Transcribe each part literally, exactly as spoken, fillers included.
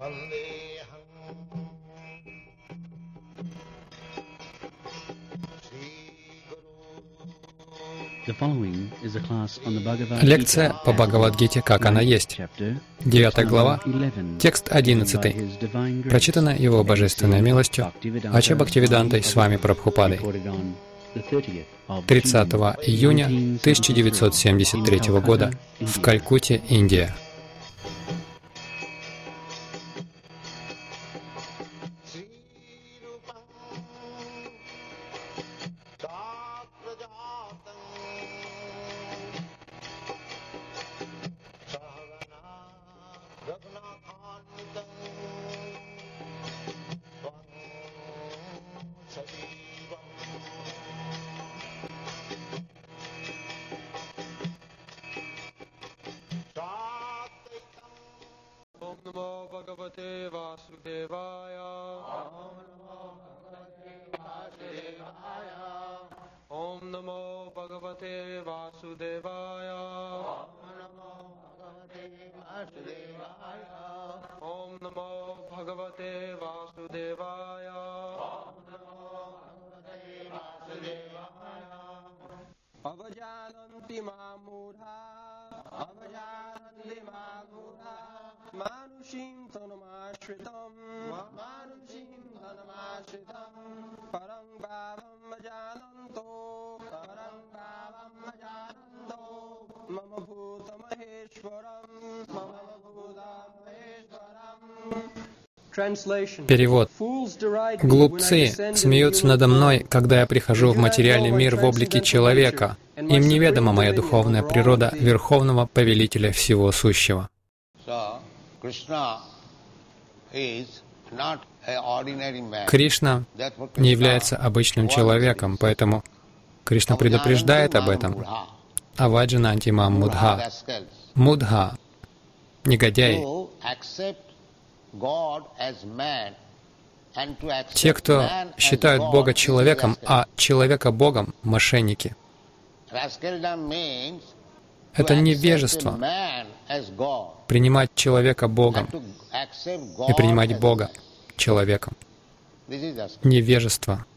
Лекция по Бхагавад-гите «Как она есть». девятая глава, текст одиннадцатый. Прочитана Его Божественной милостью Ача Бхактивидантой с вами Прабхупадой. тридцатого июня тысяча девятьсот семьдесят третьего года в Калькутте, Индия. Om Namo Bhagavate Vasudevaya. Om Namo Bhagavate Vasudevaya. Avajananti Mamudha. Avajananti Mamudha. Manushim Tanamashritam. Manushim Tanamashritam. Parang Bhavam Ajananto. Parang Bhavam Ajananto. Mama Bhuta Maheshwaram. Mama Bhuta Maheshwaram. Перевод. Глупцы смеются надо мной, когда я прихожу в материальный мир в облике человека. Им неведома моя духовная природа Верховного Повелителя Всего Сущего. Кришна не является обычным человеком, поэтому Кришна предупреждает об этом. Аваджананти мам мудха. Мудха — негодяи. Те, кто считают Бога человеком, а человека Богом — мошенники. Это невежество — принимать человека Богом и принимать Бога человеком. Невежество.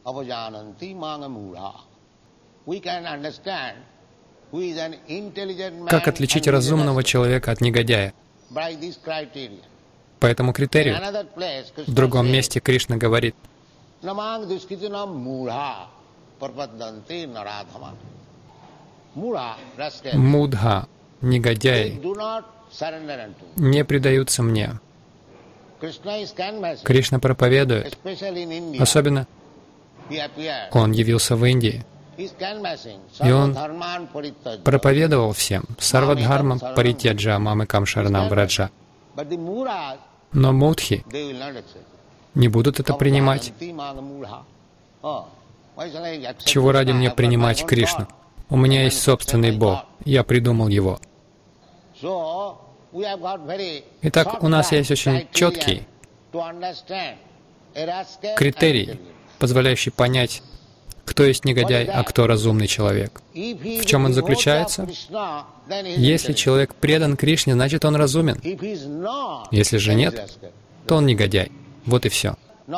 Как отличить разумного человека от негодяя? По этому критерию. В другом месте Кришна говорит: мудха, негодяи, не предаются мне. Кришна проповедует, особенно Он явился в Индии, и Он проповедовал всем сарвадхармам паритьяджа мамыкам шаранам враджа. Но мудхи не будут это принимать. Чего ради мне принимать Кришну? У меня есть собственный Бог, я придумал его. Итак, у нас есть очень четкий критерий, позволяющий понять, кто есть негодяй, а кто разумный человек. В чем он заключается? Если человек предан Кришне, значит он разумен. Если же нет, то он негодяй. Вот и все.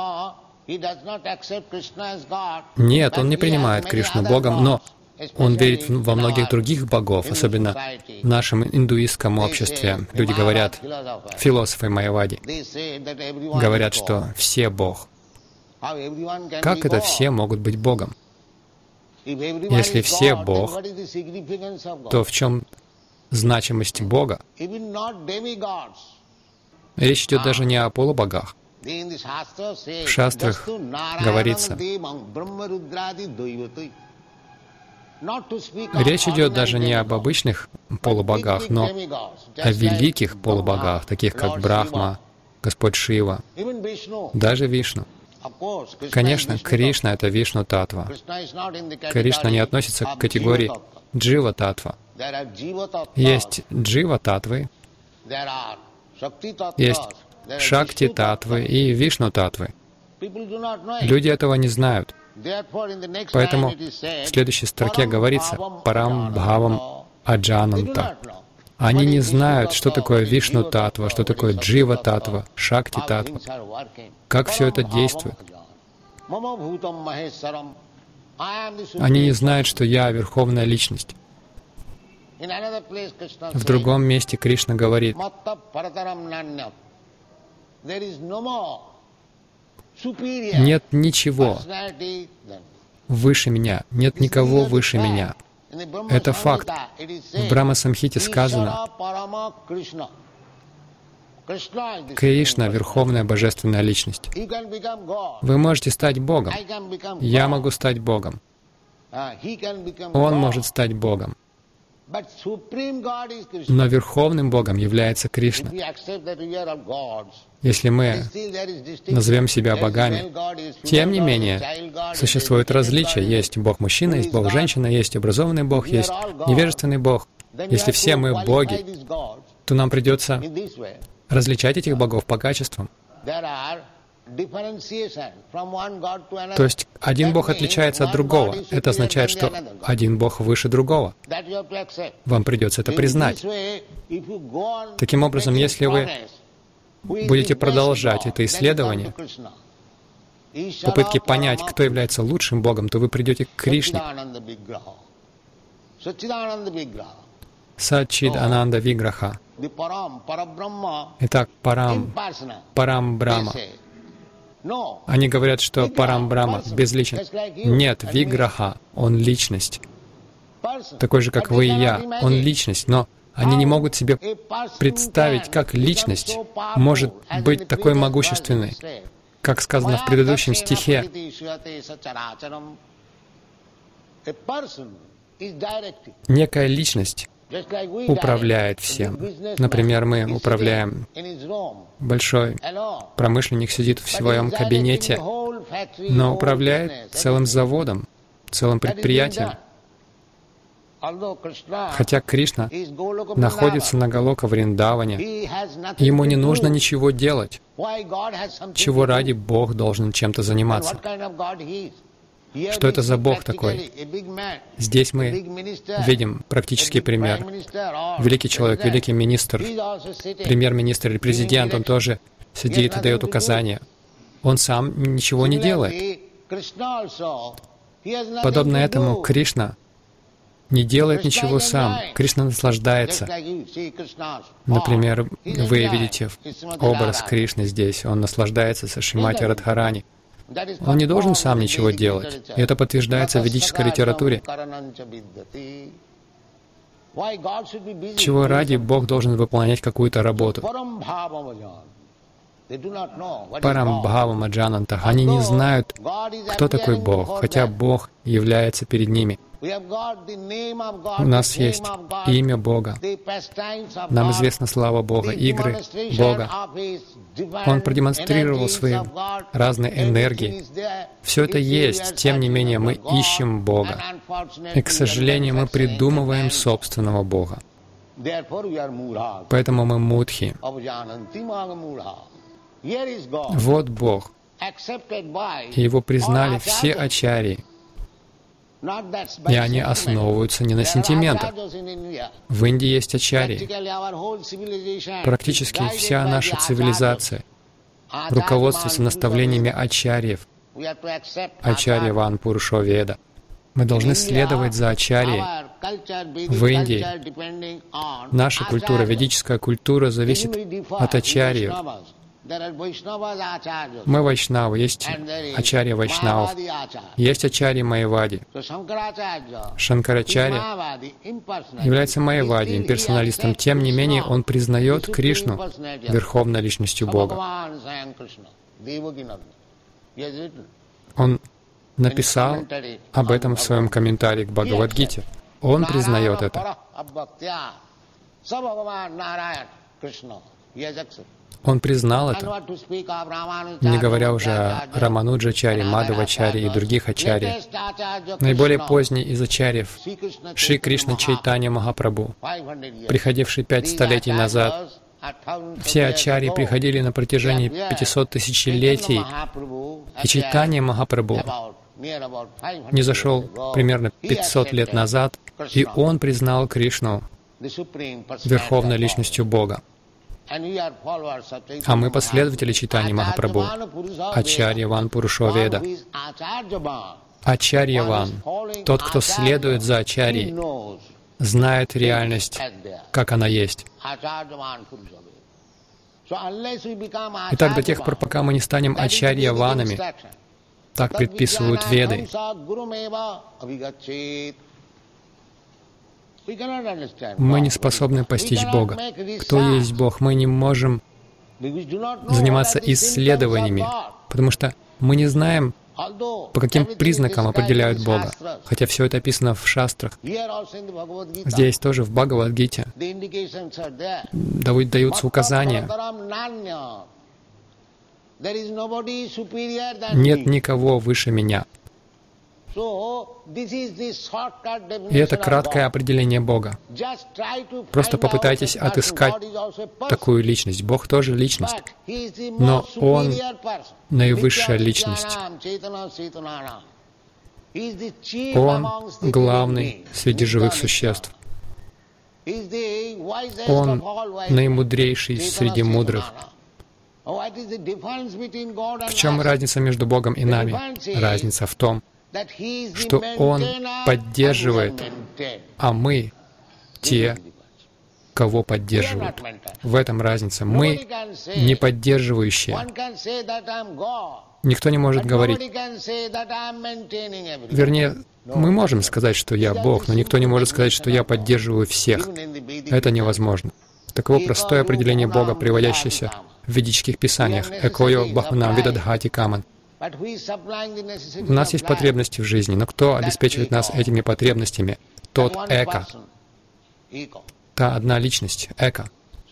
Нет, он не принимает Кришну Богом, но он верит во многих других богов, особенно в нашем индуистском обществе. Люди говорят, философы майявади, говорят, что все Бог. Как это все могут быть Богом? Если все Бог, то в чем значимость Бога? Речь идет даже не о полубогах. В шастрах говорится, речь идет даже не об обычных полубогах, но о великих полубогах, таких как Брахма, Господь Шива, даже Вишну. Конечно, Кришна — это Вишну-татва. Кришна не относится к категории Джива-татва. Есть Джива-татвы, есть Шакти-татвы и Вишну-татвы. Люди этого не знают. Поэтому в следующей строке говорится «Парам бхавам аджананта». Они не знают, что такое Вишну-татва, что такое Джива-татва, Шакти-татва, как все это действует. Они не знают, что я — Верховная Личность. В другом месте Кришна говорит: нет ничего выше меня, нет никого выше меня. Это факт. В Брахма-самхите сказано: Кришна — Верховная Божественная Личность. Вы можете стать Богом. Я могу стать Богом. Он может стать Богом. Но Верховным Богом является Кришна. Если мы назовем себя богами, тем не менее, существует различия. Есть Бог-мужчина, есть Бог-женщина, есть образованный Бог, есть невежественный Бог. Если все мы боги, то нам придется различать этих богов по качествам. То есть один Бог отличается от другого. Это означает, что один Бог выше другого. Вам придется это признать. Таким образом, если вы будете продолжать это исследование, попытки понять, кто является лучшим Богом, то вы придете к Кришне. Саччидананда Виграха. Итак, Парам, Парам Брахма. Они говорят, что Парам Брахма безличен. Нет, Виграха, он личность. Такой же, как вы и я. Он личность, но они не могут себе представить, как личность может быть такой могущественной. Как сказано в предыдущем стихе, некая личность управляет всем. Например, мы управляем. Большой промышленник сидит в своем кабинете, но управляет целым заводом, целым предприятием. Хотя Кришна находится на Голока Вриндаване, ему не нужно ничего делать. Чего ради Бог должен чем-то заниматься? Что это за Бог такой? Здесь мы видим практический пример. Великий человек, великий министр, премьер-министр или президент, он тоже сидит и дает указания. Он сам ничего не делает. Подобно этому Кришна не делает ничего сам. Кришна наслаждается. Например, вы видите образ Кришны здесь. Он наслаждается со Шримати Радхарани. Он не должен сам ничего делать. И это подтверждается в ведической литературе. Чего ради Бог должен выполнять какую-то работу? Парамбхавам Аджанантах. Они не знают, кто такой Бог, хотя Бог является перед ними. У нас есть имя Бога. Нам известна слава Бога, игры Бога. Он продемонстрировал свои разные энергии. Все это есть, тем не менее мы ищем Бога. И, к сожалению, мы придумываем собственного Бога. Поэтому мы мудхи. Вот Бог. И Его признали все ачарьи. И они основываются не на сентиментах. В Индии есть ачарьи. Практически вся наша цивилизация руководствуется наставлениями ачарьев. Ачарья Ван Пурушо Веда. Мы должны следовать за ачарьей. В Индии наша культура, ведическая культура, зависит от ачарьев. Мы вайшнавы, есть ачарья вайшнавов, есть ачарья майявади. Шанкарачарья является майявади, имперсоналистом. Тем не менее, он признает Кришну Верховной Личностью Бога. Он написал об этом в своем комментарии к Бхагавад-гите. Он признает это. Он признал это, не говоря уже о Рамануджачаре, Мадхавачаре и других ачарьях. Наиболее поздний из ачарьев — Шри Кришна Чайтанья Махапрабху, приходивший пять столетий назад. Все ачарьи приходили на протяжении пятисот тысячелетий, и Чайтанья Махапрабху не зашел примерно пятьсот лет назад, и он признал Кришну Верховной Личностью Бога. А мы последователи Чайтаньи Махапрабху, Ачарьяван Пурушоведа. Ачарьяван, тот, кто следует за Ачарьей, знает реальность, как она есть. Итак, до тех пор, пока мы не станем Ачарьяванами, так предписывают Веды, мы не способны постичь Бога. Кто есть Бог? Мы не можем заниматься исследованиями, потому что мы не знаем, по каким признакам определяют Бога, хотя все это описано в шастрах. Здесь тоже, в Бхагавад-гите, даются указания. Нет никого выше меня. И это краткое определение Бога. Просто попытайтесь отыскать такую личность. Бог тоже личность, но Он наивысшая личность. Он главный среди живых существ. Он наимудрейший среди мудрых. В чем разница между Богом и нами? Разница в том, что Он поддерживает, а мы те, кого поддерживают. В этом разница. Мы не поддерживающие. Никто не может говорить. Вернее, мы можем сказать, что я Бог, но никто не может сказать, что я поддерживаю всех. Это невозможно. Таково простое определение Бога, приводящееся в ведических писаниях. «Экойо бахунам видадхати каман». У нас есть потребности в жизни, но кто обеспечивает нас этими потребностями? Тот Эка. Та одна личность, Эка.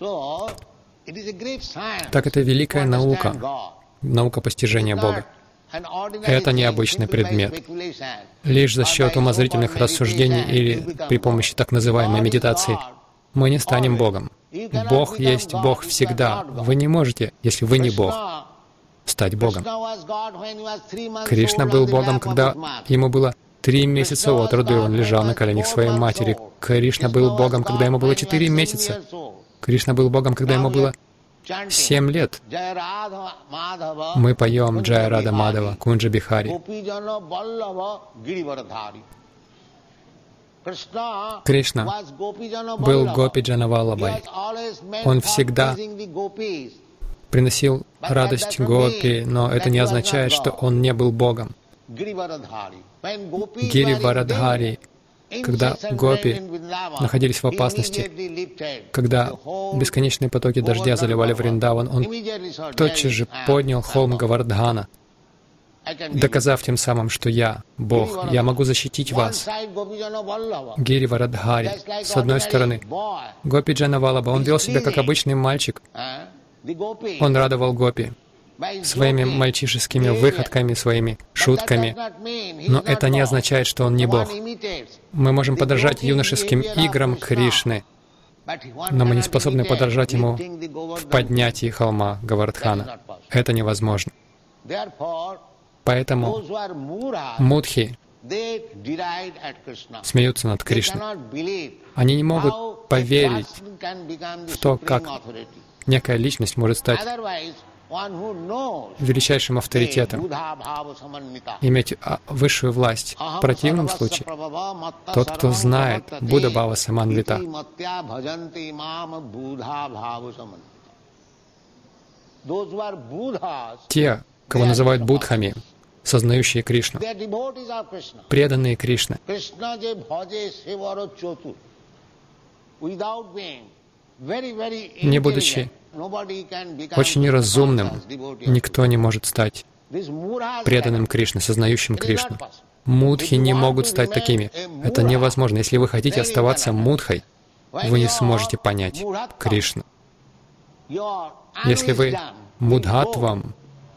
Так это великая наука, наука постижения Бога. Это необычный предмет. Лишь за счет умозрительных рассуждений или при помощи так называемой медитации мы не станем Богом. Бог есть Бог всегда. Вы не можете, если вы не Бог, стать Богом. Кришна был Богом, когда ему было три месяца от роду, и он лежал на коленях своей матери. Кришна был Богом, когда ему было четыре месяца. Кришна был Богом, когда ему было семь лет. Мы поем Джая Рада Мадава, Кунджа Бихари. Кришна был Гопиджана Валлабхай. Он всегда приносил радость Гопи, но это не означает, что он не был Богом. Гири Варадхари, когда Гопи находились в опасности, когда бесконечные потоки дождя заливали Вриндаван, он тотчас же поднял холм Гавардхана, доказав тем самым, что я Бог, я могу защитить вас. Гири Варадхари, с одной стороны, Гопиджана Валлабха, он вел себя как обычный мальчик. Он радовал Гопи своими мальчишескими выходками, своими шутками. Но это не означает, что он не Бог. Мы можем подражать юношеским играм Кришны, но мы не способны подражать ему в поднятии холма Гавардхана. Это невозможно. Поэтому мудхи смеются над Кришной. Они не могут поверить в то, как некая личность может стать величайшим авторитетом, иметь высшую власть. В противном случае, тот, кто знает Будда Бхава Саманвита, те, кого называют будхами, сознающие Кришну, преданные Кришне, не будучи очень неразумным, никто не может стать преданным Кришне, сознающим Кришну. Мудхи не могут стать такими. Это невозможно. Если вы хотите оставаться мудхой, вы не сможете понять Кришну. Если вы мудхатвам,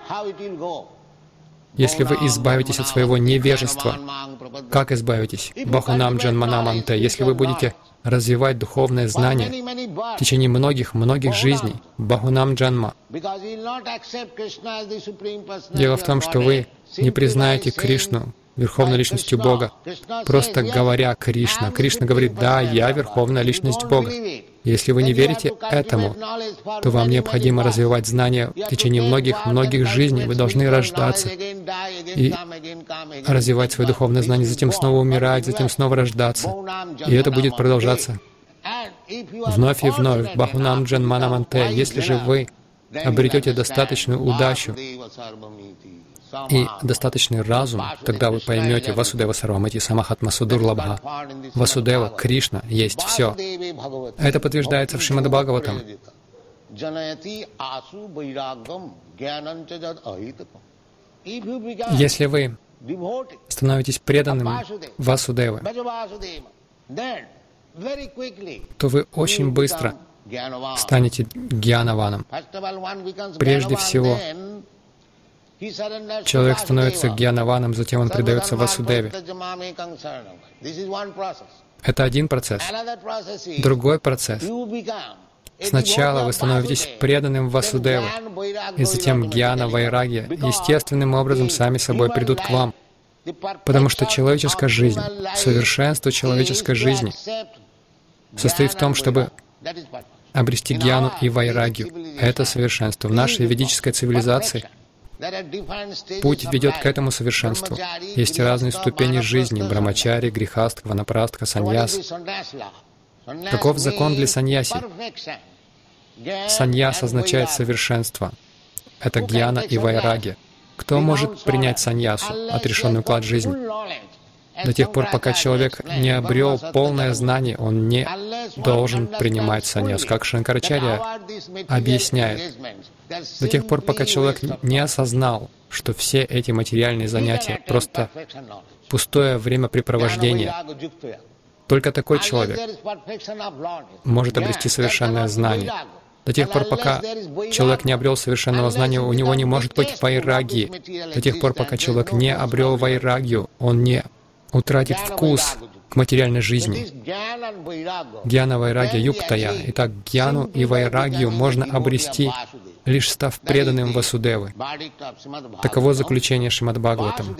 если вы избавитесь от своего невежества, как избавитесь? Бахунам джанманаманте. Если вы будете развивать духовное знание в течение многих-многих жизней, Бахунам джанма. Дело в том, что вы не признаете Кришну Верховной Личностью Бога, просто говоря Кришна. Кришна говорит: «Да, я Верховная Личность Бога». Если вы не верите этому, то вам необходимо развивать знания в течение многих-многих жизней. Вы должны рождаться и развивать свои духовные знания, затем снова умирать, затем снова рождаться. И это будет продолжаться вновь и вновь. Бахунам Джанманаманте. Если же вы обретете достаточную удачу и достаточный разум, тогда вы поймете Васудева Сарвамати Самахатма Судурлабха. Васудева, Кришна, есть все. Это подтверждается в Шримад Бхагаватам. Если вы становитесь преданным Васудевы, то вы очень быстро станете гьянаваном. Прежде всего, человек становится гьянаваном, затем он предается Васудеве. Это один процесс. Другой процесс. Сначала вы становитесь преданным Васудеве, и затем гьяна, вайрагья естественным образом сами собой придут к вам. Потому что человеческая жизнь, совершенство человеческой жизни состоит в том, чтобы обрести гьяну и вайрагью. Это совершенство. В нашей ведической цивилизации путь ведет к этому совершенству. Есть разные ступени жизни: брамачари, грихастха, ванапрастха, саньяс. Каков закон для саньяси? Саньяс означает совершенство. Это гьяна и вайрагья. Кто может принять саньясу, отрешенный уклад жизни? До тех пор, пока человек не обрел полное знание, он не должен принимать саньясу. Как Шанкарачарья объясняет, до тех пор, пока человек не осознал, что все эти материальные занятия просто пустое времяпрепровождение, только такой человек может обрести совершенное знание. До тех пор, пока человек не обрел совершенного знания, у него не может быть вайрагьи. До тех пор, пока человек не обрел вайрагью, он не утратит вкус к материальной жизни. Гьяна, вайрагья, юктая. Итак, гьяну и вайрагью можно обрести, лишь став преданным Васудевы. Таково заключение Шримад Бхагаватам.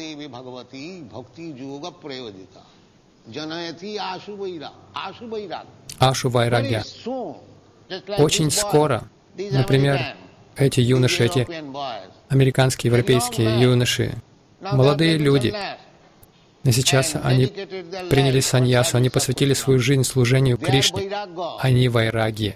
Ашу вайрагья. Очень скоро, например, эти юноши, эти американские, европейские юноши, молодые люди, и сейчас они приняли саньясу, они посвятили свою жизнь служению Кришне. Они вайрагьи.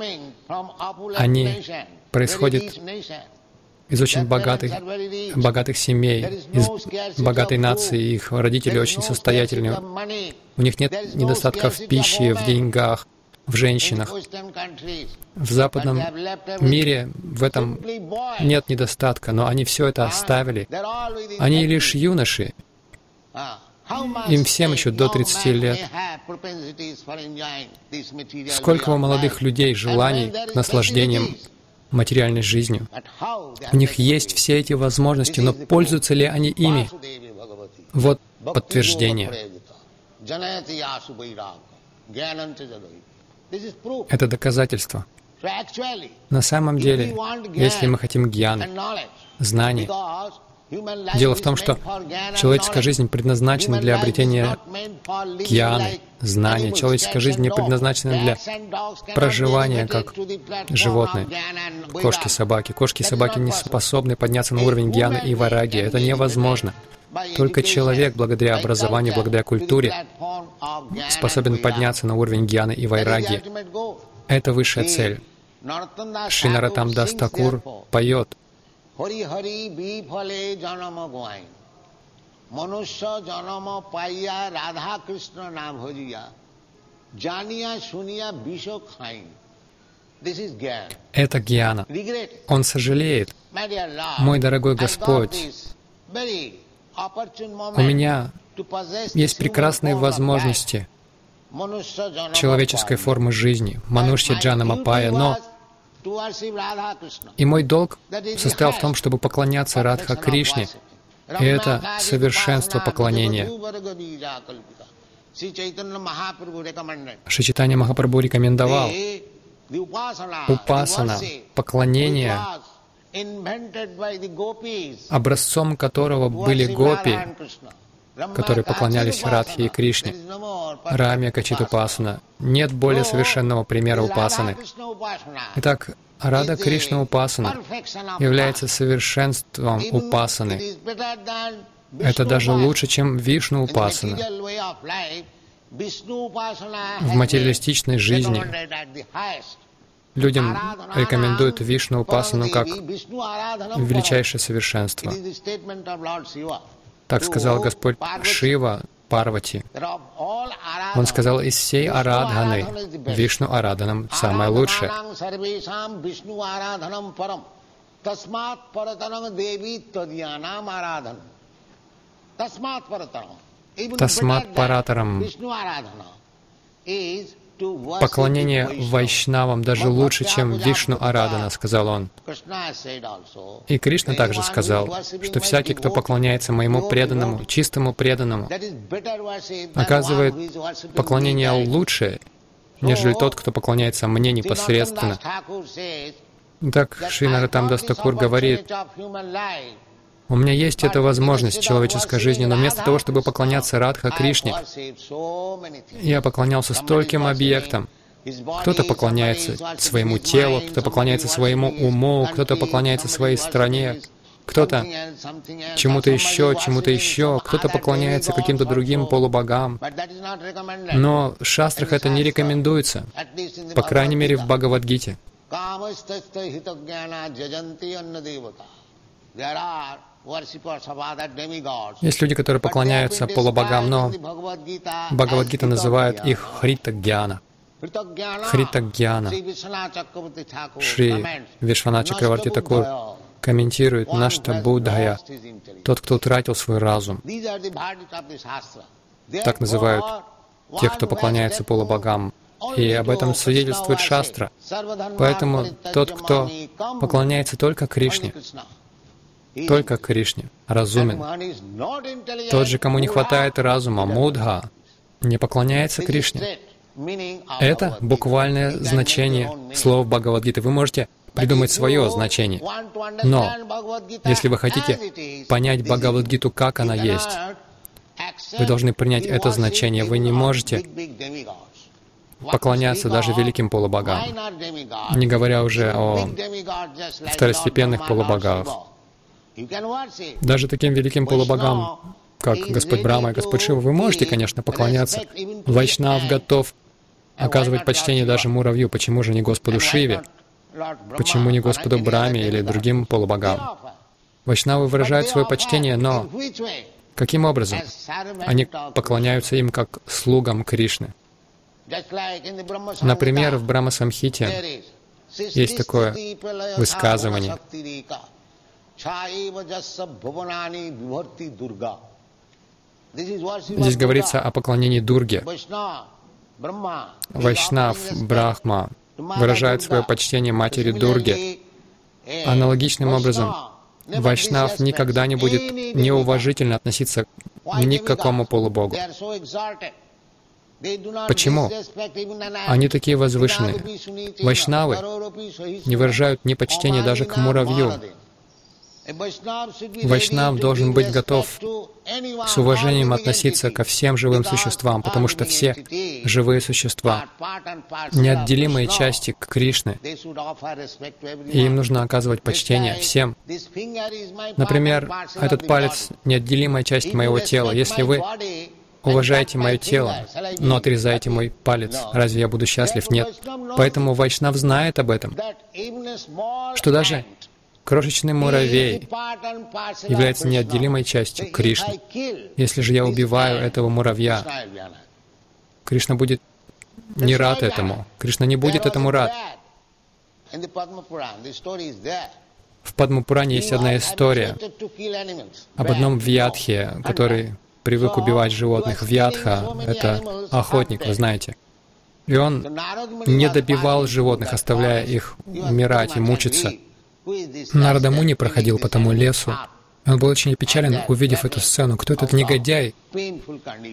Они происходят из очень богатых, богатых семей, из богатой нации, их родители очень состоятельные. У них нет недостатка в пище, в деньгах, в женщинах. В западном мире в этом нет недостатка, но они все это оставили. Они лишь юноши. Им всем еще до тридцати лет. Сколько у молодых людей желаний к наслаждениям материальной жизнью. У них есть все эти возможности, но пользуются ли они ими? Вот подтверждение. Это доказательство. На самом деле, если мы хотим гьяны, знаний, дело в том, что человеческая жизнь предназначена для обретения гьяны, знания. Человеческая жизнь не предназначена для проживания, как животные, кошки, собаки. Кошки и собаки не способны подняться на уровень гьяны и вайрагьи. Это невозможно. Только человек, благодаря образованию, благодаря культуре, способен подняться на уровень гьяны и вайрагьи. Это высшая цель. Шри Нароттам Дас Такур поет: Hari Hari Bifale Janama Goain Manusya Janama Paiya Radha Krishna Nam Bhajiya Janiya Suniya Bisho Khain. Это гьяна. Он сожалеет. Мой дорогой Господь, у меня есть прекрасные возможности человеческой формы жизни, Манушья Джанама Пая, но и мой долг состоял в том, чтобы поклоняться Радха Кришне, и это совершенство поклонения. Шри Чайтанья Махапрабху рекомендовал упасана, поклонение, образцом которого были гопи, которые поклонялись Радхе и Кришне. Рамья Качит-упасана. Нет более совершенного примера упасаны. Итак, Рада Кришна Упасана является совершенством упасаны. Это даже лучше, чем Вишну Упасана. В материалистичной жизни людям рекомендуют Вишну Упасану как величайшее совершенство. Так сказал Господь Шива Парвати. Он сказал, из всей арадханы Вишну Арадханам самое лучшее. Тасмат Паратарам. Поклонение вайшнавам даже лучше, чем Вишну Арадхана, сказал он. И Кришна также сказал, что всякий, кто поклоняется моему преданному, чистому преданному, оказывает поклонение лучше, нежели тот, кто поклоняется мне непосредственно. Так Шри Нароттам-дас Такур говорит, у меня есть эта возможность человеческой жизни, но вместо того, чтобы поклоняться Радха Кришне, я поклонялся стольким объектам. Кто-то поклоняется своему телу, кто-то поклоняется своему уму, кто-то поклоняется своей стране, кто-то чему-то еще, чему-то еще, кто-то поклоняется каким-то другим полубогам. Но в шастрах это не рекомендуется, по крайней мере в Бхагавад-гите. Есть люди, которые поклоняются полубогам, но Бхагавад-гита называет их Хрита-гьяна. Хрита-гьяна. Шри Вишванат Чакраварти Такур комментирует «Нашта Буддхая», тот, кто утратил свой разум. Так называют тех, кто поклоняется полубогам. И об этом свидетельствует шастра. Поэтому тот, кто поклоняется только Кришне, только Кришне, разумен. Тот же, кому не хватает разума, мудха, не поклоняется Кришне. Это буквальное значение слов Бхагавад-гиты. Вы можете придумать свое значение. Но если вы хотите понять Бхагавад-гиту, как она есть, вы должны принять это значение. Вы не можете поклоняться даже великим полубогам, не говоря уже о второстепенных полубогах. Даже таким великим полубогам, как Господь Брахма и Господь Шива, вы можете, конечно, поклоняться. Вайшнав готов оказывать почтение даже муравью. Почему же не Господу Шиве? Почему не Господу Брахме или другим полубогам? Вайшнавы выражают свое почтение, но каким образом? Они поклоняются им как слугам Кришны. Например, в Брахма-самхите есть такое высказывание. Здесь говорится о поклонении Дурге. Вайшнав, Брахма выражает свое почтение матери Дурге. Аналогичным образом, Вайшнав никогда не будет неуважительно относиться ни к какому полубогу. Почему? Они такие возвышенные. Вайшнавы не выражают ни почтения даже к муравью. Вайшнав должен быть готов с уважением относиться ко всем живым существам, потому что все живые существа — неотделимые части Кришны, и им нужно оказывать почтение всем. Например, этот палец — неотделимая часть моего тела. Если вы уважаете мое тело, но отрезаете мой палец, разве я буду счастлив? Нет. Поэтому Вайшнав знает об этом, что даже крошечный муравей является неотделимой частью Кришны. Если же я убиваю этого муравья, Кришна будет не рад этому. Кришна не будет этому рад. В Падма-пуране есть одна история об одном вьядхе, который привык убивать животных. Вьядха — это охотник, вы знаете. И он не добивал животных, оставляя их умирать и мучиться. Нарада Муни проходил по тому лесу. Он был очень опечален, увидев эту сцену. Кто этот негодяй,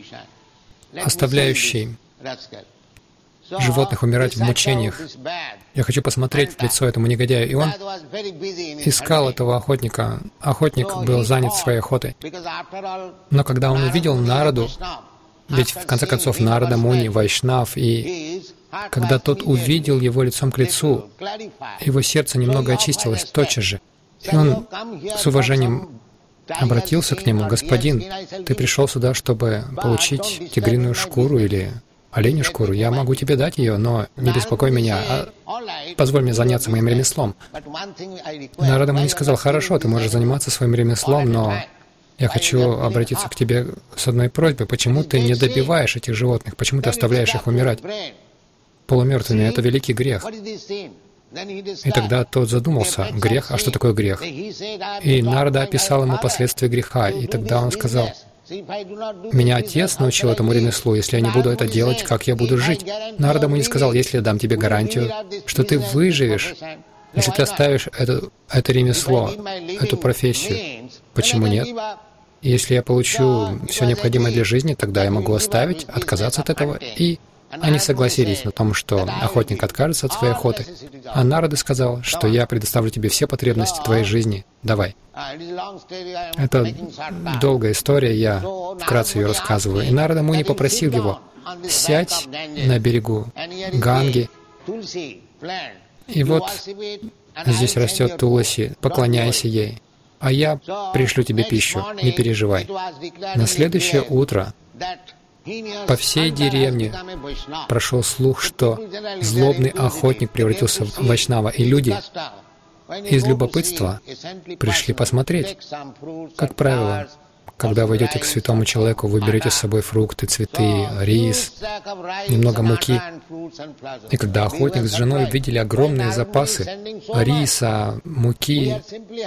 оставляющий животных умирать в мучениях? Я хочу посмотреть в лицо этому негодяю. И он искал этого охотника. Охотник был занят своей охотой. Но когда он увидел Нараду, ведь в конце концов Нарада Муни, Вайшнав, и когда тот увидел его лицом к лицу, его сердце немного очистилось тотчас же. И он с уважением обратился к нему: «Господин, ты пришел сюда, чтобы получить тигриную шкуру или оленью шкуру. Я могу тебе дать ее, но не беспокой меня, а позволь мне заняться моим ремеслом». Нарада Муни сказал: «Хорошо, ты можешь заниматься своим ремеслом, но я хочу обратиться к тебе с одной просьбой. Почему ты не добиваешь этих животных? Почему ты оставляешь их умирать полумертвыми? Это великий грех». И тогда тот задумался: грех? А что такое грех? И Нарада описал ему последствия греха. И тогда он сказал: «Меня отец научил этому ремеслу. Если я не буду это делать, как я буду жить?» Нарада Муни сказал: «Если я дам тебе гарантию, что ты выживешь, если ты оставишь это, это ремесло, эту профессию, почему нет? Если я получу все необходимое для жизни, тогда я могу оставить, отказаться от этого». И они согласились на том, что охотник откажется от своей охоты. А Нарада сказал, что я предоставлю тебе все потребности твоей жизни. Давай. Это долгая история, я вкратце ее рассказываю. И Нарада Муни попросил его: «Сядь на берегу Ганги, и вот здесь растет туласи, поклоняйся ей, а я пришлю тебе пищу, не переживай». На следующее утро по всей деревне прошел слух, что злобный охотник превратился в вайшнава, и люди из любопытства пришли посмотреть. Как правило, когда вы идете к святому человеку, вы берете с собой фрукты, цветы, рис, немного муки. И когда охотник с женой видели огромные запасы риса, муки,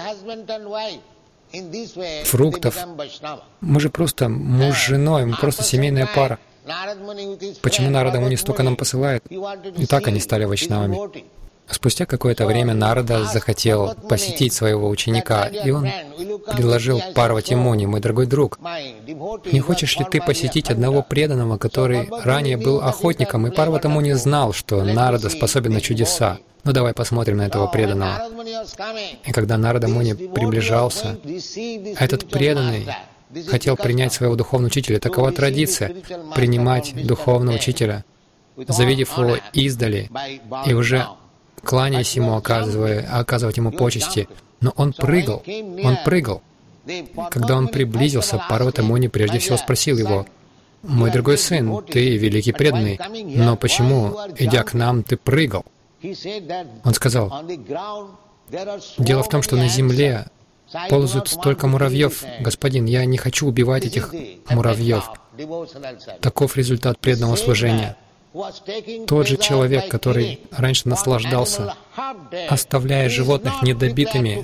фруктов, мы же просто муж с женой, мы просто семейная пара. Почему Нарада Муни столько нам посылает? И так они стали вайшнавами. Спустя какое-то время Нарада захотел посетить своего ученика, и он предложил: «Парвати Муни, мой дорогой друг, не хочешь ли ты посетить одного преданного, который ранее был охотником?» И Парвати Муни знал, что Нарада способен на чудеса. «Ну давай посмотрим на этого преданного». И когда Нарада Муни приближался, этот преданный хотел принять своего духовного учителя. Такова традиция — принимать духовного учителя, завидев его издали, и уже кланяясь ему, оказывая, оказывать ему почести. Но он прыгал, он прыгал. Когда он приблизился, Парвати Муни прежде всего спросил его: «Мой дорогой сын, ты великий преданный, но почему, идя к нам, ты прыгал?» Он сказал: «Дело в том, что на земле ползают столько муравьев. Господин, я не хочу убивать этих муравьев. Таков результат преданного служения». Тот же человек, который раньше наслаждался, оставляя животных недобитыми,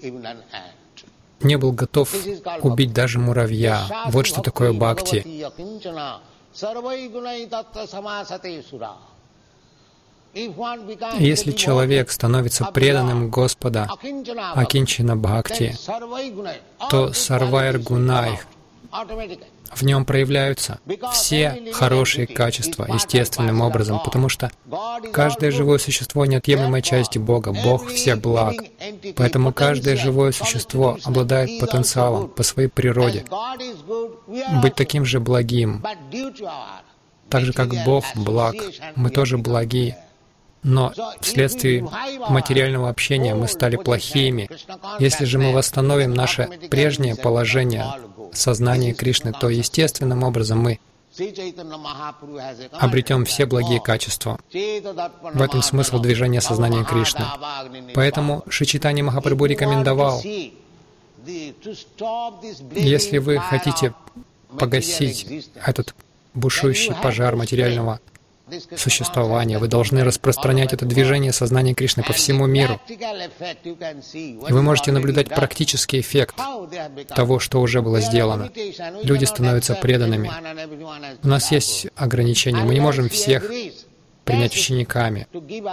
не был готов убить даже муравья. Вот что такое бхакти. Если человек становится преданным Господа, акинчана бхакти, то сарвайр гунай, в нем проявляются все хорошие качества естественным образом, потому что каждое живое существо — неотъемлемая часть Бога. Бог всех благ. Поэтому каждое живое существо обладает потенциалом по своей природе быть таким же благим. Так же, как Бог благ, мы тоже благи. Но вследствие материального общения мы стали плохими. Если же мы восстановим наше прежнее положение сознания Кришны, то естественным образом мы обретем все благие качества. В этом смысл движения сознания Кришны. Поэтому Шри Чайтанья Махапрабху рекомендовал: если вы хотите погасить этот бушующий пожар материального существования, вы должны распространять это движение сознания Кришны по всему миру. И вы можете наблюдать практический эффект того, что уже было сделано. Люди становятся преданными. У нас есть ограничения. Мы не можем всех принять учениками.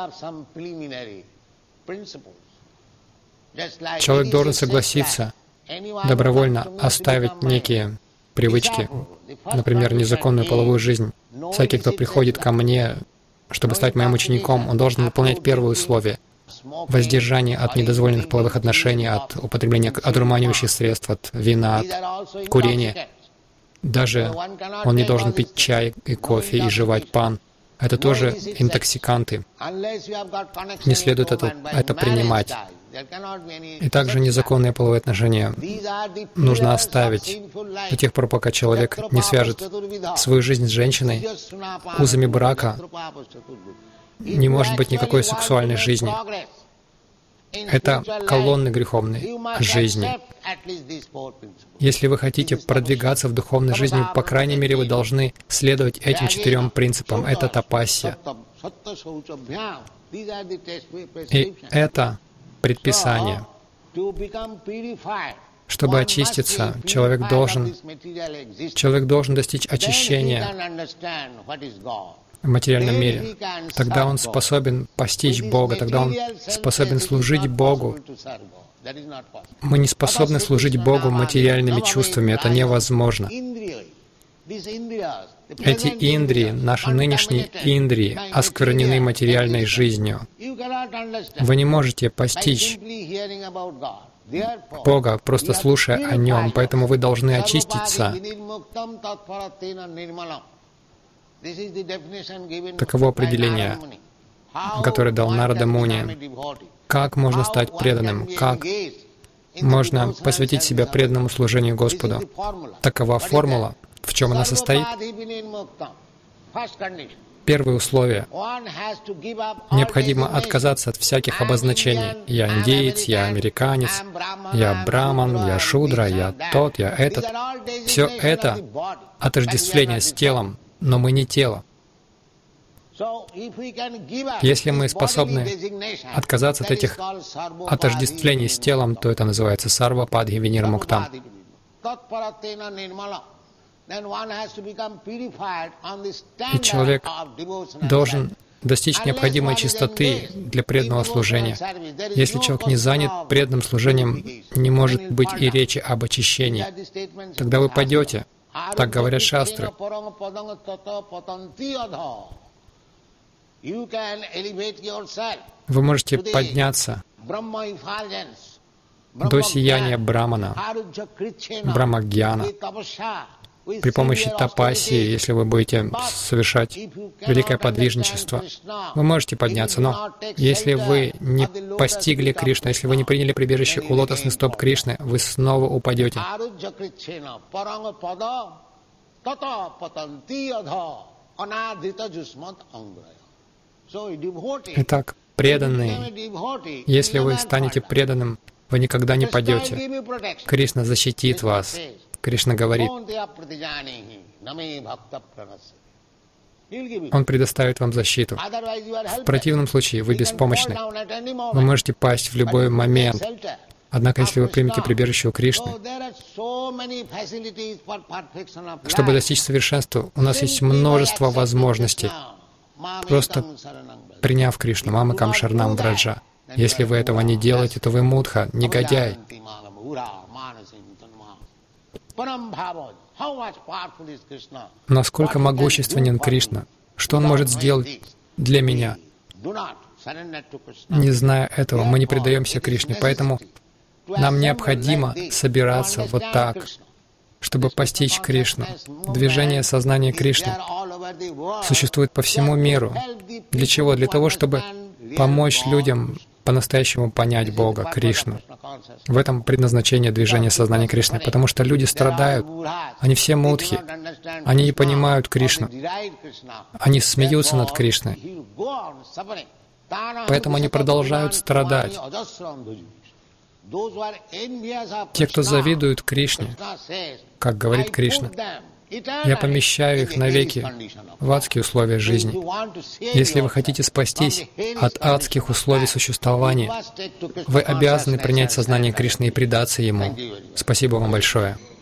Человек должен согласиться добровольно оставить некие привычки, например, незаконную половую жизнь. Всякий, кто приходит ко мне чтобы стать моим учеником, он должен выполнять первое условие — воздержание от недозволенных половых отношений, от употребления одурманивающих средств, от вина, от курения. Даже он не должен пить чай и кофе и жевать пан. Это тоже интоксиканты. Не следует это, это принимать. И также незаконные половые отношения нужно оставить до тех пор, пока человек не свяжет свою жизнь с женщиной узами брака. Не может быть никакой сексуальной жизни. Это колонны греховной жизни. Если вы хотите продвигаться в духовной жизни, по крайней мере, вы должны следовать этим четырем принципам. Это тапасья. И это предписание. Чтобы очиститься, человек должен, человек должен достичь очищения в материальном мире. Тогда он способен постичь Бога, тогда он способен служить Богу. Мы не способны служить Богу материальными чувствами, это невозможно. Эти индрии, наши нынешние индрии, осквернены материальной жизнью. Вы не можете постичь Бога, просто слушая о Нем, поэтому вы должны очиститься. Таково определение, которое дал Нарада Муни. Как можно стать преданным? Как можно посвятить себя преданному служению Господу? Такова формула. В чем она состоит? Первое условие. Необходимо отказаться от всяких обозначений. Я индеец, я американец, я браман, я шудра, я тот, я этот. Все это отождествление с телом, но мы не тело. Если мы способны отказаться от этих отождествлений с телом, то это называется сарва-падхи винирмуктам. И человек должен достичь необходимой чистоты для преданного служения. Если человек не занят преданным служением, не может быть и речи об очищении. Тогда вы падете. Так говорят шастры. Вы можете подняться до сияния Брамана, Брамагьяна, при помощи тапасии, если вы будете совершать великое подвижничество. Вы можете подняться, но если вы не постигли Кришну, если вы не приняли прибежище у лотосных стоп Кришны, вы снова упадете. Итак, преданные, если вы станете преданным, вы никогда не падете. Кришна защитит вас. Кришна говорит, Он предоставит вам защиту. В противном случае вы беспомощны. Вы можете пасть в любой момент. Однако, если вы примете прибежище у Кришны, чтобы достичь совершенства, у нас есть множество возможностей. Просто приняв Кришну, Мамакам Шарнам Враджа. Если вы этого не делаете, то вы мудха, негодяй. Насколько могущественен Кришна? Что Он может сделать для меня? Не зная этого, мы не предаемся Кришне, поэтому нам необходимо собираться вот так, чтобы постичь Кришну. Движение сознания Кришны существует по всему миру. Для чего? Для того, чтобы помочь людям по-настоящему понять Бога, Кришну. В этом предназначение движения сознания Кришны, потому что люди страдают, они все мудхи, они не понимают Кришну, они смеются над Кришной, поэтому они продолжают страдать. Те, кто завидуют Кришне, как говорит Кришна, я помещаю их навеки в адские условия жизни. Если вы хотите спастись от адских условий существования, вы обязаны принять сознание Кришны и предаться Ему. Спасибо вам большое.